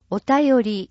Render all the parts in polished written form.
お便り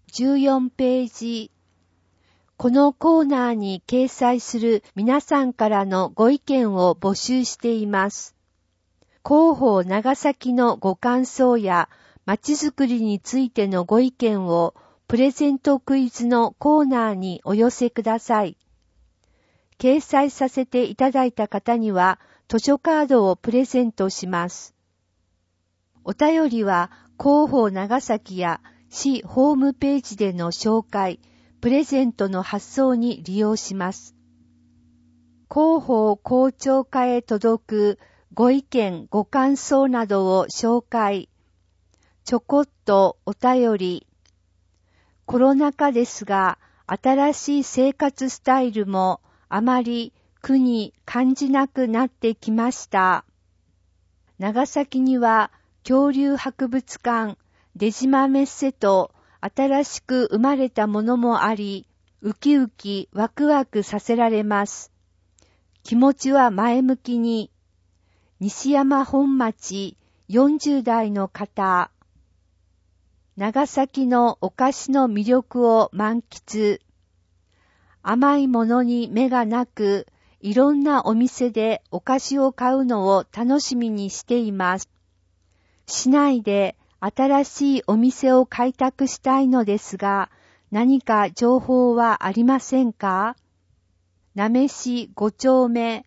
14ページ。このコーナーに掲載する皆さんからのご意見を募集しています。広報長崎のご感想やまちづくりについてのご意見をプレゼントクイズのコーナーにお寄せください。掲載させていただいた方には図書カードをプレゼントします。お便りは広報長崎や市ホームページでの紹介、プレゼントの発送に利用します。広報校長課へ届くご意見ご感想などを紹介。ちょこっとお便り。コロナ禍ですが、新しい生活スタイルもあまり苦に感じなくなってきました。長崎には恐竜博物館、出島メッセと新しく生まれたものもあり、ウキウキワクワクさせられます。気持ちは前向きに。西山本町40代の方。長崎のお菓子の魅力を満喫。甘いものに目がなく、いろんなお店でお菓子を買うのを楽しみにしています。市内で新しいお店を開拓したいのですが、何か情報はありませんか？なめし5丁目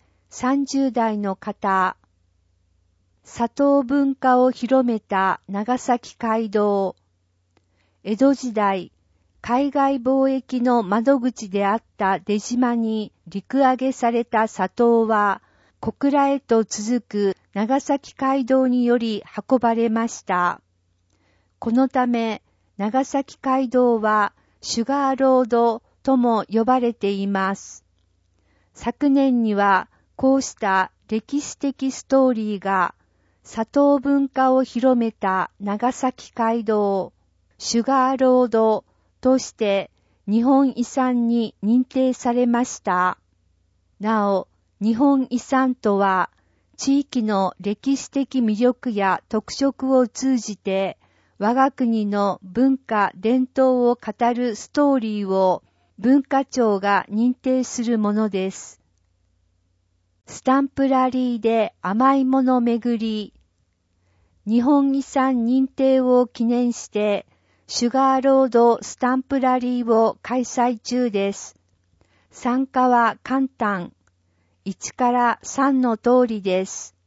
30代の方。砂糖文化を広めた長崎街道。江戸時代、海外貿易の窓口であった出島に陸揚げされた砂糖は、小倉へと続く長崎街道により運ばれました。このため、長崎街道はシュガーロードとも呼ばれています。昨年にはこうした歴史的ストーリーが砂糖文化を広めた長崎街道、シュガーロードとして日本遺産に認定されました。なお、日本遺産とは、地域の歴史的魅力や特色を通じて、我が国の文化伝統を語るストーリーを文化庁が認定するものです。スタンプラリーで甘いもの巡り。日本遺産認定を記念して、シュガーロードスタンプラリーを開催中です。参加は簡単。1から3の通りです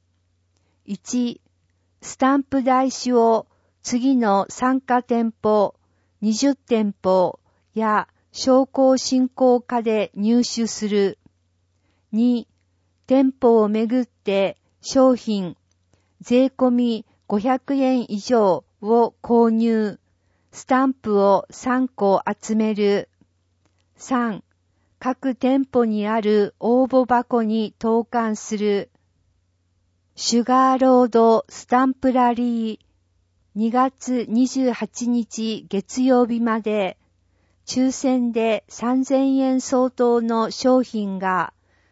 。1、スタンプ台紙を次の参加店舗、20店舗や商工振興課で入手する。2、店舗をめぐって商品、税込み500円以上を購入、スタンプを3個集める。3、各店舗にある応募箱に投函する。シュガーロードスタンプラリー2月28日月曜日まで抽選で3000円相当の商品が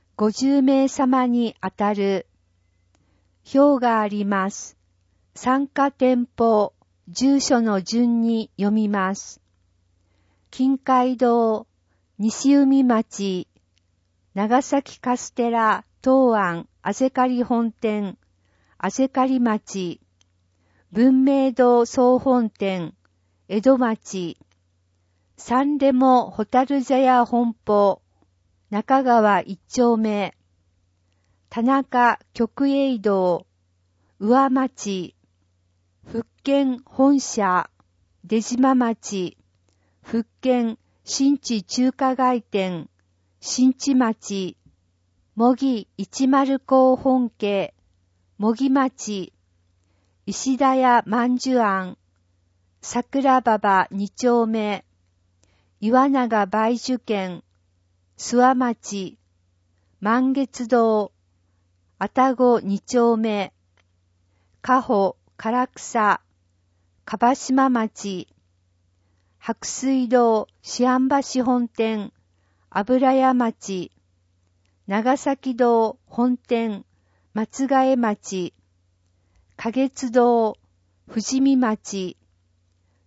50名様に当たる。表があります。参加店舗、住所の順に読みます。近海道、西海町、長崎カステラ、東安、あぜかり本店、あぜかり町、文明堂総本店、江戸町、サンレモホタル茶屋本舗、中川一丁目、田中極栄堂、上町、福建本社、出島町、福建新地中華街店、新地町、模擬10港本家、模擬町、石田屋万寿庵、桜馬場2丁目、岩永梅樹軒、諏訪町、満月堂、愛宕2丁目、加穂、唐草、樺島町、白水堂、四安橋本店、油屋町、長崎堂本店、松ヶ江町、花月堂、富士見町、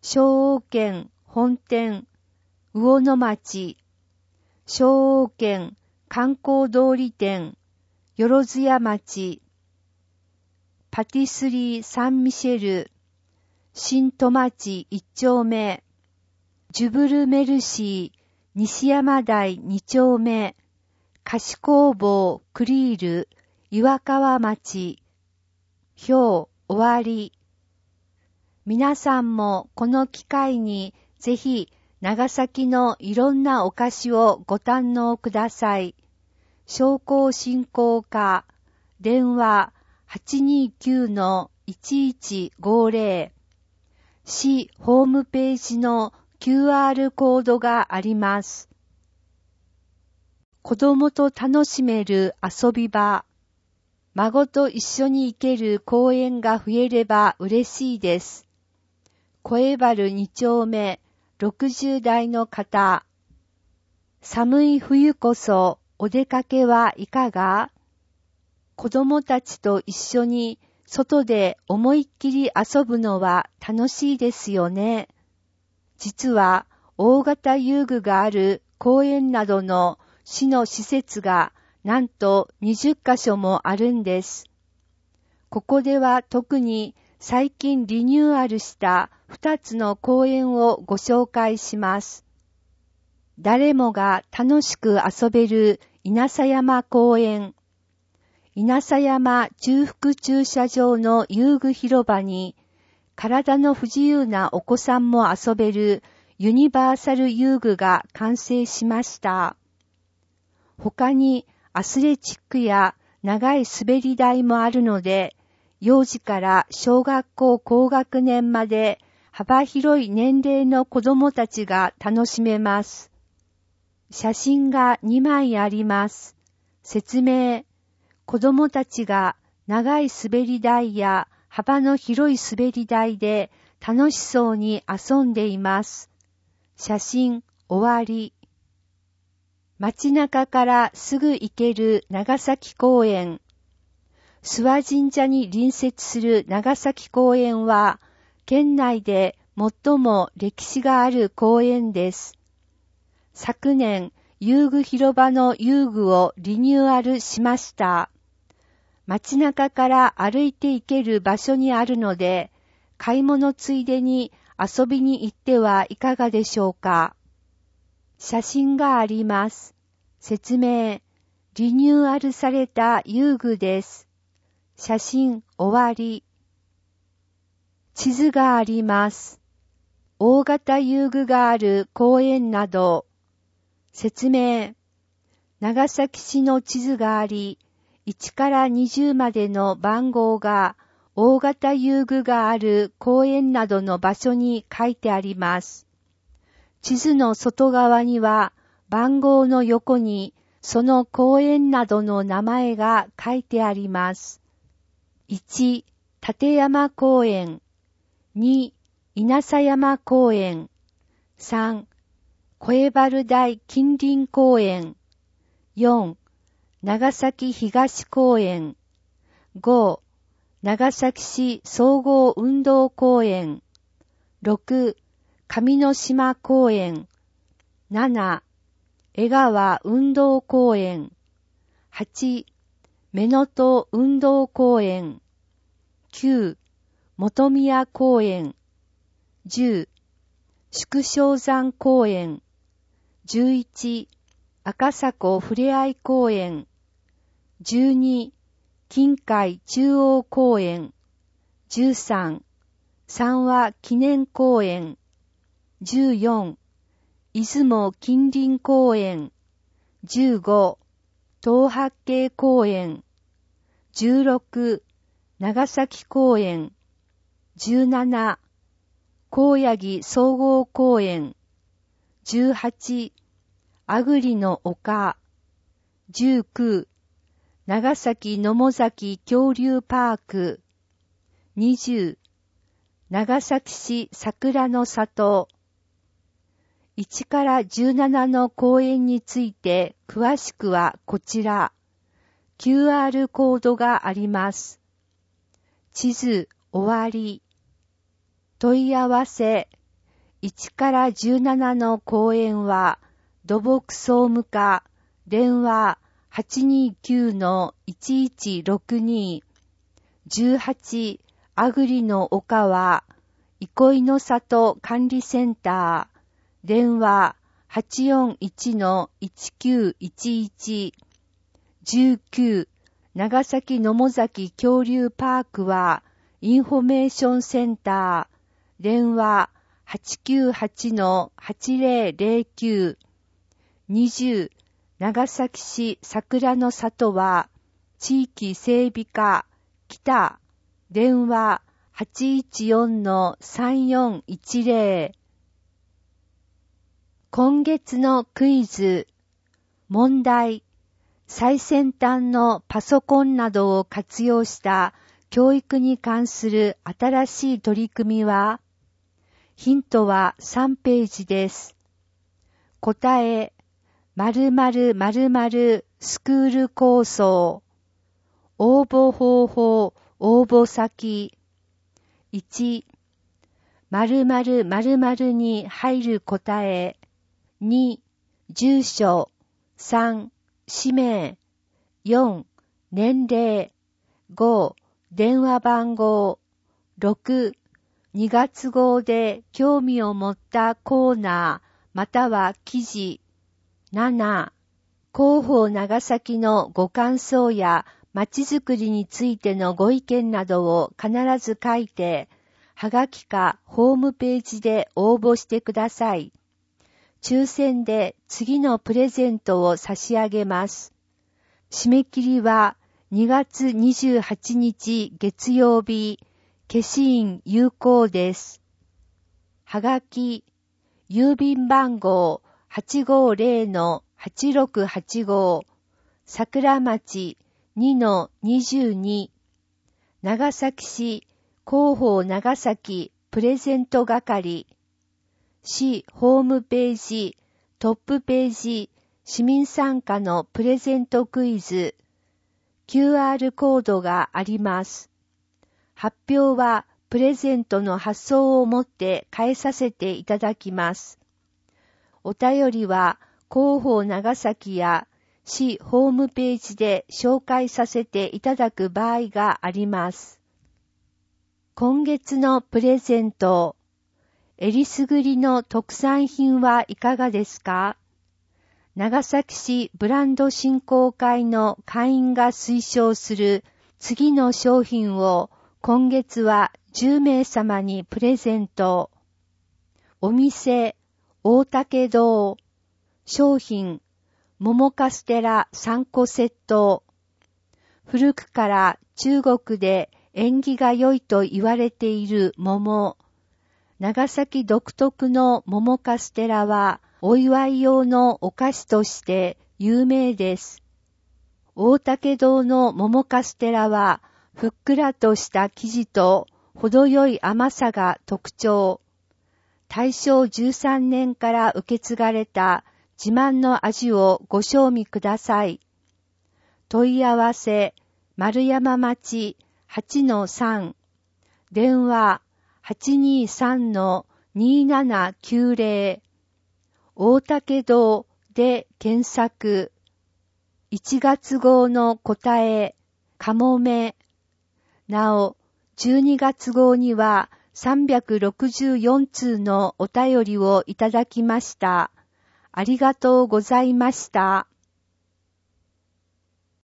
昭王県本店、魚の町、昭王県観光通り店、よろずや町、パティスリーサンミシェル、新戸町1丁目、ジュブルメルシー、西山台2丁目、菓子工房クリール、岩川町、終わり。皆さんもこの機会にぜひ長崎のいろんなお菓子をご堪能ください。商工振興課、電話 829-1150、市ホームページの QR コードがあります。子供と楽しめる遊び場、孫と一緒に行ける公園が増えれば嬉しいです。小原2丁目、60代の方。寒い冬こそお出かけはいかが？子供たちと一緒に外で思いっきり遊ぶのは楽しいですよね。実は大型遊具がある公園などの市の施設がなんと20カ所もあるんです。ここでは特に最近リニューアルした2つの公園をご紹介します。誰もが楽しく遊べる稲佐山公園。稲佐山中腹駐車場の遊具広場に体の不自由なお子さんも遊べるユニバーサル遊具が完成しました。他にアスレチックや長い滑り台もあるので、幼児から小学校高学年まで幅広い年齢の子どもたちが楽しめます。写真が2枚あります。説明。子どもたちが長い滑り台や幅の広い滑り台で楽しそうに遊んでいます。写真終わり。街中からすぐ行ける長崎公園。諏訪神社に隣接する長崎公園は、県内で最も歴史がある公園です。昨年、遊具広場の遊具をリニューアルしました。街中から歩いて行ける場所にあるので、買い物ついでに遊びに行ってはいかがでしょうか。写真があります。説明。リニューアルされた遊具です。写真終わり。地図があります。大型遊具がある公園など。説明。長崎市の地図があり、1から20までの番号が大型遊具がある公園などの場所に書いてあります。地図の外側には番号の横にその公園などの名前が書いてあります。1、立山公園。2、稲佐山公園。3、小原台近隣公園。4、長崎東公園。5、長崎市総合運動公園。6、上之島公園。7、江川運動公園。8、目の戸運動公園。9、本宮公園。10、宿松山公園。11、赤坂ふれあい公園。12、近海中央公園。13、三和記念公園。14、出雲近隣公園。15、東八景公園。16、長崎公園。17、高八木総合公園。18、あぐりの丘。19、長崎野母崎恐竜パーク。20、長崎市桜の里。1から17の公園について詳しくはこちら。QR コードがあります。地図終わり。問い合わせ 1から17の講演は、土木総務課、電話 829-1162、18、あぐりの丘は、憩いの里管理センター、電話 841-1911、19、長崎野母崎恐竜パークは、インフォメーションセンター、電話 898-8009、20、長崎市桜の里は、地域整備課、北、電話 814-3410。今月のクイズ、問題、最先端のパソコンなどを活用した教育に関する新しい取り組みは、ヒントは3ページです。答え、〇〇〇〇スクール構想。応募方法、応募先。1、〇〇〇〇に入る答え。2、住所。3、氏名。4、年齢。5、電話番号。6、2月号で興味を持ったコーナーまたは記事。7、広報長崎のご感想やまちづくりについてのご意見などを必ず書いて、はがきかホームページで応募してください。抽選で次のプレゼントを差し上げます。締め切りは2月28日月曜日、消印有効です。はがき、郵便番号 850-8685 桜町 2-22 長崎市広報長崎プレゼント係市ホームページトップページ市民参加のプレゼントクイズ QR コードがあります。発表はプレゼントの発送をもって返させていただきます。お便りは広報長崎や市ホームページで紹介させていただく場合があります。今月のプレゼント、えりすぐりの特産品はいかがですか？長崎市ブランド振興会の会員が推奨する次の商品を今月は10名様にプレゼント。お店、大竹堂。商品、桃カステラ3個セット。古くから中国で縁起が良いと言われている桃。長崎独特の桃カステラはお祝い用のお菓子として有名です。大竹堂の桃カステラはふっくらとした生地と程よい甘さが特徴。大正13年から受け継がれた自慢の味をご賞味ください。問い合わせ、丸山町 8-3、電話 823-2790、大竹堂で検索。1月号の答え、かもめ。なお、12月号には364通のお便りをいただきました。ありがとうございました。